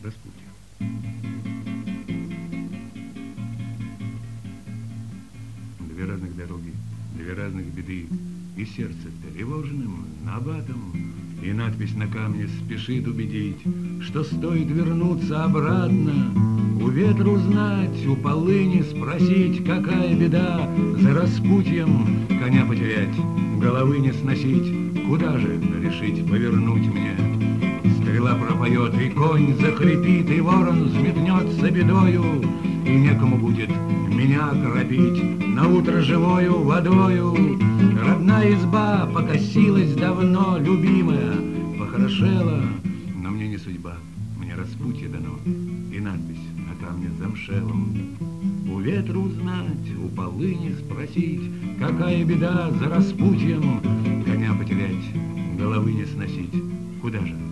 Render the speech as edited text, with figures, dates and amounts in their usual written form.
Распутье. Две разных дороги, две разных беды, и сердце тревожным набатом, и надпись на камне спешит убедить, что стоит вернуться обратно, у ветра узнать, у полыни спросить, какая беда, за распутьем коня потерять, головы не сносить, куда же решить повернуть мне? Стрела пропоет, и конь захрипит, и ворон взметнется бедою, и некому будет меня окропить наутро живою водою. Родная изба покосилась давно, любимая похорошела, но мне не судьба, мне распутье дано, и надпись на камне замшелом. У ветра узнать, у полыни спросить, какая беда, за распутьем коня потерять, головы не сносить, куда же